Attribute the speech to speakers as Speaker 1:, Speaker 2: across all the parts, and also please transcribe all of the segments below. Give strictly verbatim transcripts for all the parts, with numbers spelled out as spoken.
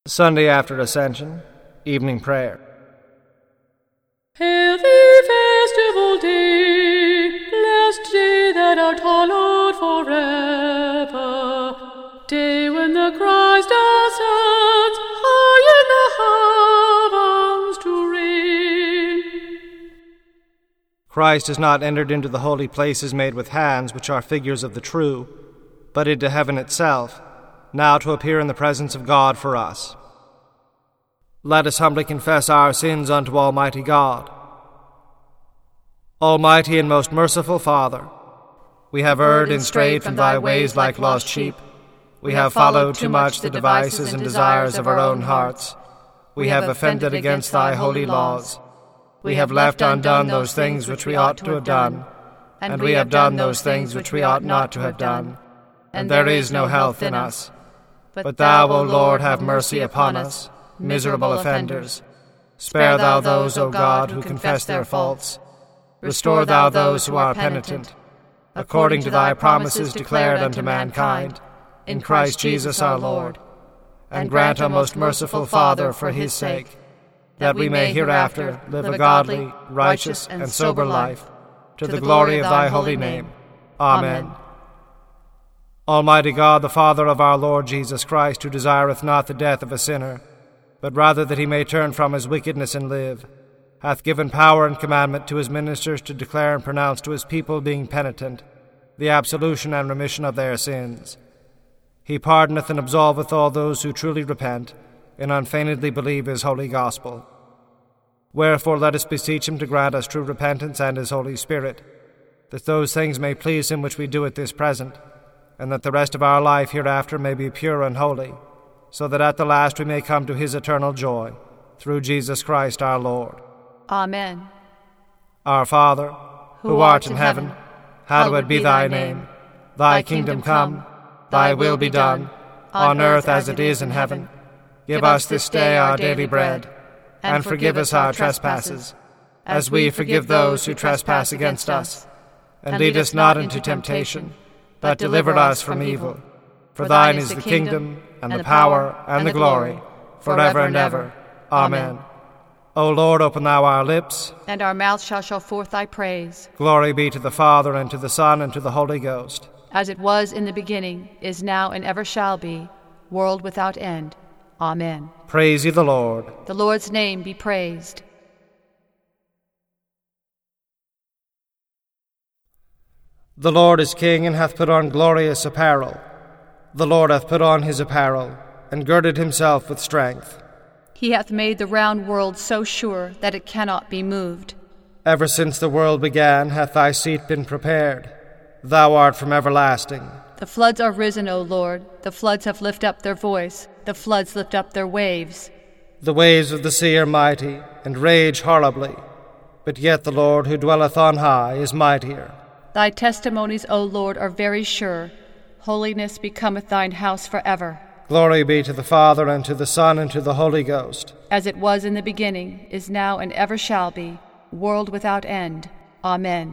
Speaker 1: Sunday after Ascension, evening prayer.
Speaker 2: Hail thee, festival day, blessed day that art hallowed forever, day when the Christ ascends high in the heavens to reign.
Speaker 1: Christ has not entered into the holy places made with hands, which are figures of the true, but into heaven itself, now to appear in the presence of God for us. Let us humbly confess our sins unto Almighty God. Almighty and most merciful Father, we have erred and strayed from thy ways like lost sheep. We have followed too much the devices and desires of our own hearts. We have offended against thy holy laws. We have left undone those things which we ought to have done, and we have done those things which we ought not to have done. And there is no health in us. But thou, O Lord, have mercy upon us, miserable offenders. Spare thou those, O God, who confess their faults. Restore thou those who are penitent, according to thy promises declared unto mankind, in Christ Jesus our Lord. And grant, O most merciful Father, for his sake, that we may hereafter live a godly, righteous, and sober life, to the glory of thy holy name. Amen. Almighty God, the Father of our Lord Jesus Christ, who desireth not the death of a sinner, but rather that he may turn from his wickedness and live, hath given power and commandment to his ministers to declare and pronounce to his people, being penitent, the absolution and remission of their sins. He pardoneth and absolveth all those who truly repent, and unfeignedly believe his holy gospel. Wherefore let us beseech him to grant us true repentance and his Holy Spirit, that those things may please him which we do at this present, and that the rest of our life hereafter may be pure and holy, so that at the last we may come to his eternal joy, through Jesus Christ our Lord.
Speaker 2: Amen.
Speaker 1: Our Father, who, who art in heaven, hallowed be thy name. Thy kingdom come, thy will be done, on earth as it is in heaven. Give us this day our daily bread, and forgive us our trespasses, as we forgive those who trespass against us. And lead us not into temptation, but deliver us from evil. For thine is the kingdom, and the power, and the glory, forever and ever. Amen. O Lord, open thou our lips,
Speaker 2: and our mouth shall show forth thy praise.
Speaker 1: Glory be to the Father, and to the Son, and to the Holy Ghost.
Speaker 2: As it was in the beginning, is now, and ever shall be, world without end. Amen.
Speaker 1: Praise ye the Lord.
Speaker 2: The Lord's name be praised.
Speaker 1: The Lord is King, and hath put on glorious apparel. The Lord hath put on his apparel, and girded himself with strength.
Speaker 2: He hath made the round world so sure that it cannot be moved.
Speaker 1: Ever since the world began hath thy seat been prepared. Thou art from everlasting.
Speaker 2: The floods are risen, O Lord. The floods have lifted up their voice. The floods lift up their waves.
Speaker 1: The waves of the sea are mighty, and rage horribly. But yet the Lord who dwelleth on high is mightier.
Speaker 2: Thy testimonies, O Lord, are very sure. Holiness becometh thine house forever.
Speaker 1: Glory be to the Father, and to the Son, and to the Holy Ghost.
Speaker 2: As it was in the beginning, is now, and ever shall be, world without end. Amen.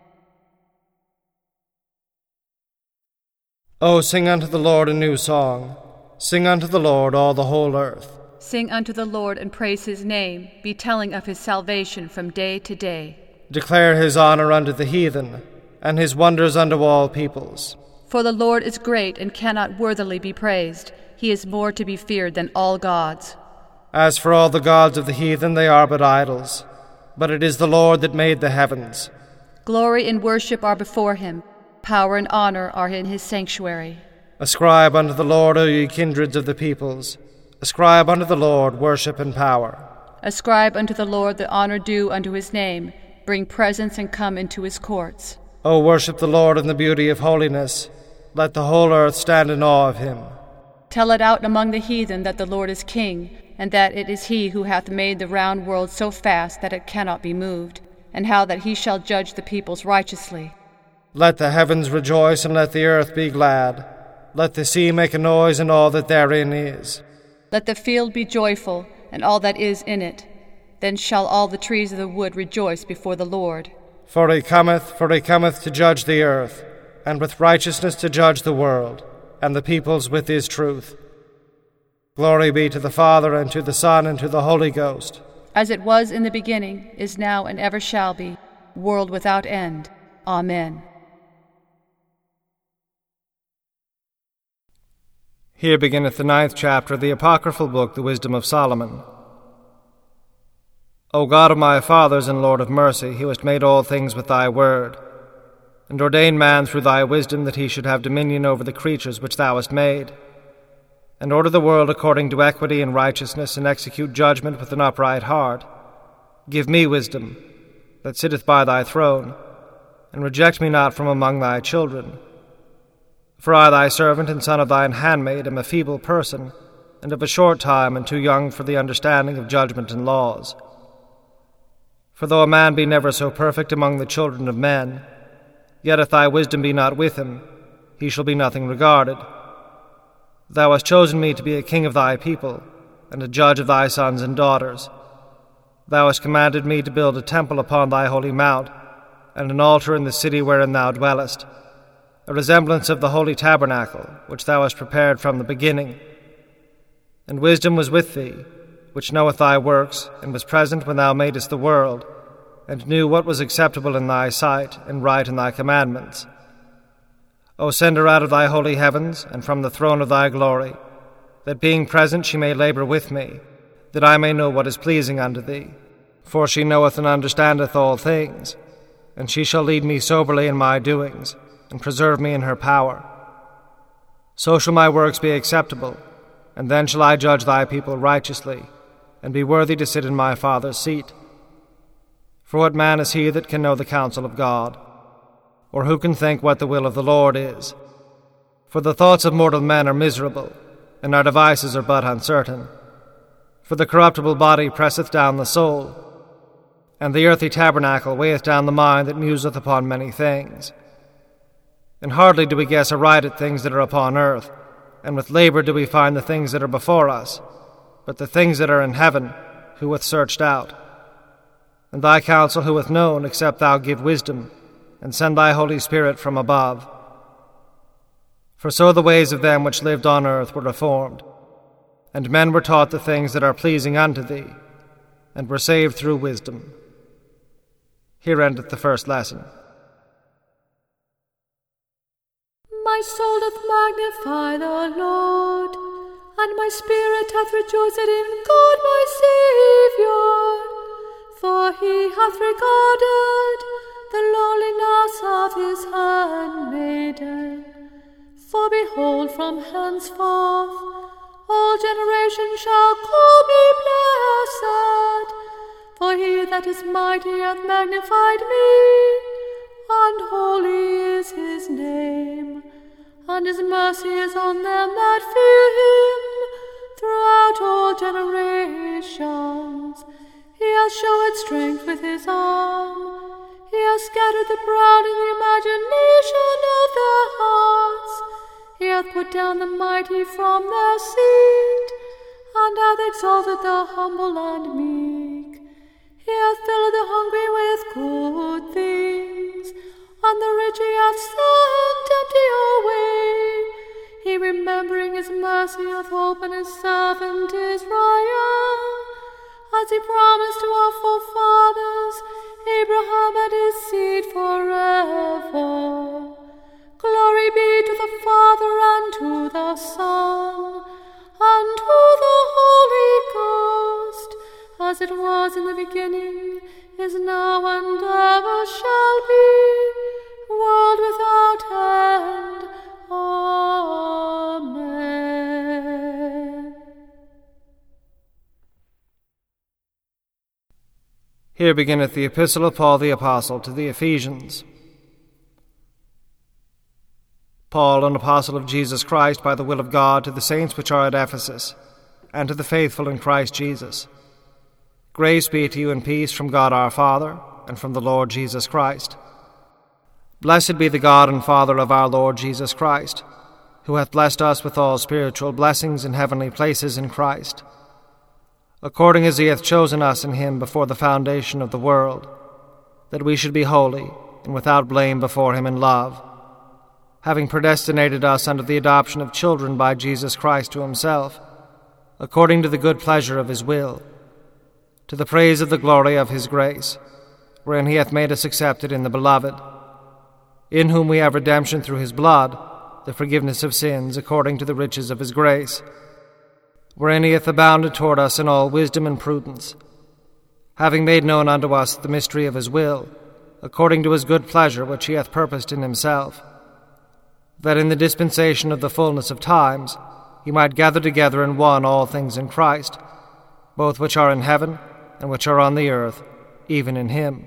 Speaker 1: O sing unto the Lord a new song. Sing unto the Lord all the whole earth.
Speaker 2: Sing unto the Lord and praise his name. Be telling of his salvation from day to day.
Speaker 1: Declare his honor unto the heathen, and his wonders unto all peoples.
Speaker 2: For the Lord is great and cannot worthily be praised. He is more to be feared than all gods.
Speaker 1: As for all the gods of the heathen, they are but idols. But it is the Lord that made the heavens.
Speaker 2: Glory and worship are before him. Power and honor are in his sanctuary.
Speaker 1: Ascribe unto the Lord, O ye kindreds of the peoples. Ascribe unto the Lord worship and power.
Speaker 2: Ascribe unto the Lord the honor due unto his name. Bring presents and come into his courts.
Speaker 1: O worship the Lord in the beauty of holiness. Let the whole earth stand in awe of him.
Speaker 2: Tell it out among the heathen that the Lord is king, and that it is he who hath made the round world so fast that it cannot be moved, and how that he shall judge the peoples righteously.
Speaker 1: Let the heavens rejoice, and let the earth be glad. Let the sea make a noise, and all that therein is.
Speaker 2: Let the field be joyful, and all that is in it. Then shall all the trees of the wood rejoice before the Lord.
Speaker 1: For he cometh, for he cometh to judge the earth, and with righteousness to judge the world, and the peoples with his truth. Glory be to the Father, and to the Son, and to the Holy Ghost.
Speaker 2: As it was in the beginning, is now, and ever shall be, world without end. Amen.
Speaker 1: Here beginneth the ninth chapter of the apocryphal book, the Wisdom of Solomon. O God of my fathers and Lord of mercy, who hast made all things with thy word, and ordained man through thy wisdom that he should have dominion over the creatures which thou hast made, and order the world according to equity and righteousness, and execute judgment with an upright heart, give me wisdom, that sitteth by thy throne, and reject me not from among thy children. For I, thy servant and son of thine handmaid, am a feeble person, and of a short time, and too young for the understanding of judgment and laws. For though a man be never so perfect among the children of men, yet if thy wisdom be not with him, he shall be nothing regarded. Thou hast chosen me to be a king of thy people, and a judge of thy sons and daughters. Thou hast commanded me to build a temple upon thy holy mount, and an altar in the city wherein thou dwellest, a resemblance of the holy tabernacle, which thou hast prepared from the beginning. And wisdom was with thee, which knoweth thy works, and was present when thou madest the world, and knew what was acceptable in thy sight, and right in thy commandments. O send her out of thy holy heavens, and from the throne of thy glory, that being present she may labor with me, that I may know what is pleasing unto thee. For she knoweth and understandeth all things, and she shall lead me soberly in my doings, and preserve me in her power. So shall my works be acceptable, and then shall I judge thy people righteously, and be worthy to sit in my Father's seat. For what man is he that can know the counsel of God? Or who can think what the will of the Lord is? For the thoughts of mortal men are miserable, and our devices are but uncertain. For the corruptible body presseth down the soul, and the earthly tabernacle weigheth down the mind that museth upon many things. And hardly do we guess aright at things that are upon earth, and with labor do we find the things that are before us, but the things that are in heaven, who hath searched out? And thy counsel who hath known, except thou give wisdom, and send thy Holy Spirit from above? For so the ways of them which lived on earth were reformed, and men were taught the things that are pleasing unto thee, and were saved through wisdom. Here endeth the first lesson.
Speaker 3: My soul doth magnify the Lord, and my spirit hath rejoiced in God my Saviour. For he hath regarded the lowliness of his handmaiden. For behold, from henceforth all generations shall call me blessed. For he that is mighty hath magnified me, and holy is his name. And his mercy is on them that fear him throughout all generations. He hath showed strength with his arm. He hath scattered the proud in the imagination of their hearts. He hath put down the mighty from their seat, and hath exalted the humble and meek. He hath filled the hungry with good things, and the rich he hath sent empty away. He, remembering his mercy, hath opened his servant Israel, as he promised to our forefathers, Abraham and his seed forever. Glory be to the Father, and to the Son, and to the Holy Ghost, as it was in the beginning, is now, and ever shall be, world without end. Amen.
Speaker 1: Here beginneth the Epistle of Paul the Apostle to the Ephesians. Paul, an apostle of Jesus Christ by the will of God, to the saints which are at Ephesus, and to the faithful in Christ Jesus. Grace be to you and peace from God our Father, and from the Lord Jesus Christ. Blessed be the God and Father of our Lord Jesus Christ, who hath blessed us with all spiritual blessings in heavenly places in Christ, according as he hath chosen us in him before the foundation of the world, that we should be holy and without blame before him in love, having predestinated us unto the adoption of children by Jesus Christ to himself, according to the good pleasure of his will, to the praise of the glory of his grace, wherein he hath made us accepted in the Beloved, in whom we have redemption through his blood, the forgiveness of sins, according to the riches of his grace, wherein he hath abounded toward us in all wisdom and prudence, having made known unto us the mystery of his will, according to his good pleasure which he hath purposed in himself, that in the dispensation of the fullness of times he might gather together in one all things in Christ, both which are in heaven and which are on the earth, even in him,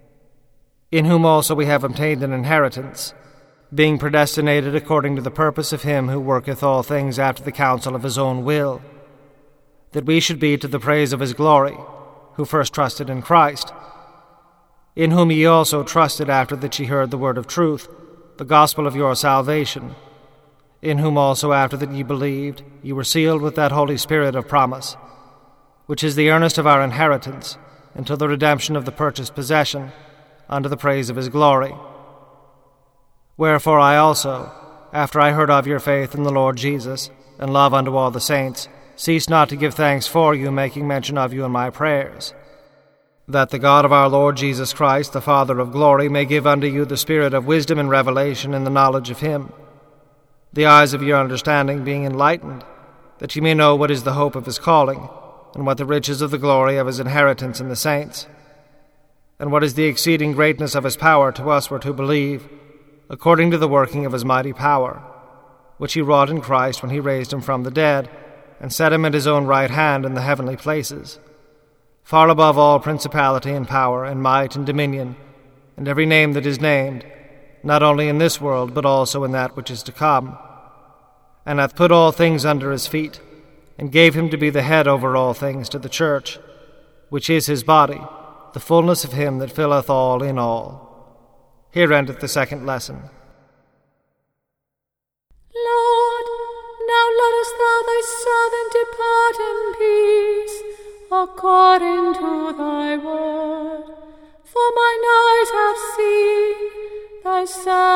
Speaker 1: in whom also we have obtained an inheritance, being predestinated according to the purpose of him who worketh all things after the counsel of his own will, that we should be to the praise of his glory, who first trusted in Christ, in whom ye also trusted after that ye heard the word of truth, the gospel of your salvation, in whom also after that ye believed, ye were sealed with that Holy Spirit of promise, which is the earnest of our inheritance, until the redemption of the purchased possession, unto the praise of his glory. Wherefore I also, after I heard of your faith in the Lord Jesus, and love unto all the saints, cease not to give thanks for you, making mention of you in my prayers, that the God of our Lord Jesus Christ, the Father of glory, may give unto you the spirit of wisdom and revelation in the knowledge of him, the eyes of your understanding being enlightened, that ye may know what is the hope of his calling, and what the riches of the glory of his inheritance in the saints, and what is the exceeding greatness of his power to us who to believe, according to the working of his mighty power, which he wrought in Christ when he raised him from the dead, and set him at his own right hand in the heavenly places, far above all principality and power and might and dominion, and every name that is named, not only in this world, but also in that which is to come, and hath put all things under his feet, and gave him to be the head over all things to the church, which is his body, the fullness of him that filleth all in all. Here endeth the second lesson.
Speaker 3: Lord, now lettest thou thy servant depart in peace, according to thy word. For mine eyes have seen thy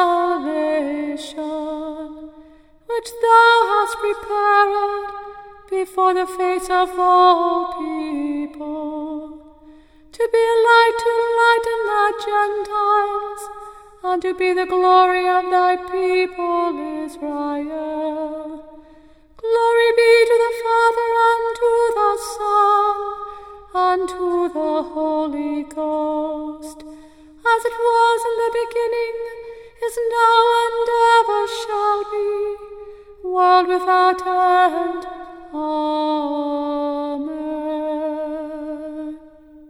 Speaker 3: salvation, which thou hast prepared before the face of all people, to be a light to lighten the Gentiles, and to be the glory of thy people Israel. Glory be to the Father, and to the Son, and to the Holy Ghost, as it was in the beginning, is now, and ever shall be, world without end. Amen.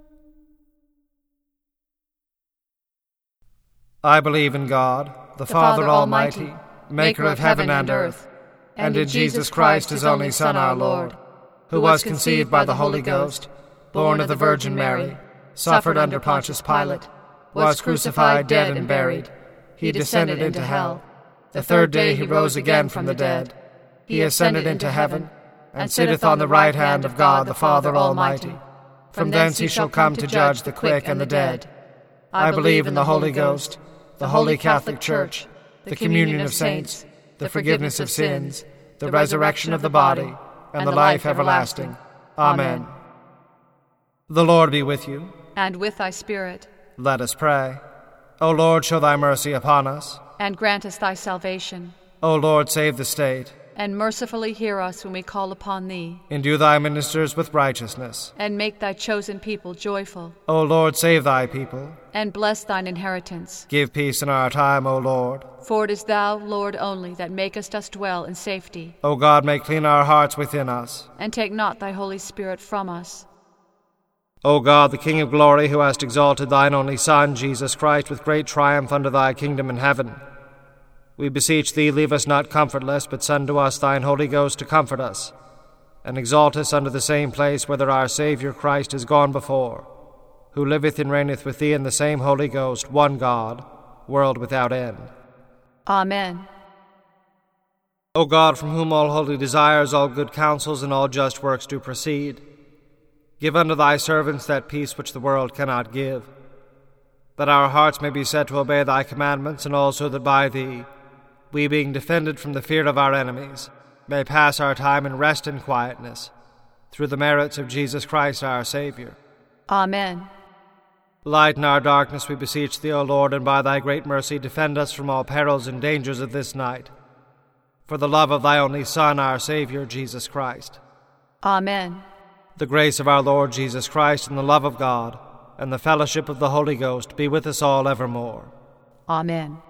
Speaker 1: I believe in God, the, the Father, Father Almighty, Almighty, maker of heaven and earth, and in Jesus Christ, his only Son, our Lord, who was conceived by the Holy Ghost, born of the Virgin Mary, suffered under Pontius Pilate, was crucified, dead, and buried. He descended into hell. The third day he rose again from the dead. He ascended into heaven, and sitteth on the right hand of God the Father Almighty. From thence he shall come to judge the quick and the dead. I believe in the Holy Ghost, the Holy Catholic Church, the communion of saints, the forgiveness of sins, the resurrection of the body, and the life everlasting. Amen. The Lord be with you.
Speaker 2: And with thy spirit.
Speaker 1: Let us pray. O Lord, show thy mercy upon us.
Speaker 2: And grant us thy salvation.
Speaker 1: O Lord, save the state.
Speaker 2: And mercifully hear us when we call upon thee.
Speaker 1: Endue thy ministers with righteousness.
Speaker 2: And make thy chosen people joyful.
Speaker 1: O Lord, save thy people.
Speaker 2: And bless thine inheritance.
Speaker 1: Give peace in our time, O Lord.
Speaker 2: For it is thou, Lord, only, that makest us dwell in safety.
Speaker 1: O God, make clean our hearts within us.
Speaker 2: And take not thy Holy Spirit from us.
Speaker 1: O God, the King of glory, who hast exalted thine only Son, Jesus Christ, with great triumph unto thy kingdom in heaven, we beseech thee, leave us not comfortless, but send to us thine Holy Ghost to comfort us, and exalt us unto the same place whither our Saviour Christ is gone before, who liveth and reigneth with thee in the same Holy Ghost, one God, world without end.
Speaker 2: Amen.
Speaker 1: O God, from whom all holy desires, all good counsels, and all just works do proceed, give unto thy servants that peace which the world cannot give, that our hearts may be set to obey thy commandments, and also that by thee, we being defended from the fear of our enemies, may pass our time in rest and quietness, through the merits of Jesus Christ our Saviour.
Speaker 2: Amen.
Speaker 1: Lighten our darkness, we beseech thee, O Lord, and by thy great mercy defend us from all perils and dangers of this night. For the love of thy only Son, our Saviour, Jesus Christ.
Speaker 2: Amen.
Speaker 1: The grace of our Lord Jesus Christ, and the love of God, and the fellowship of the Holy Ghost be with us all evermore.
Speaker 2: Amen.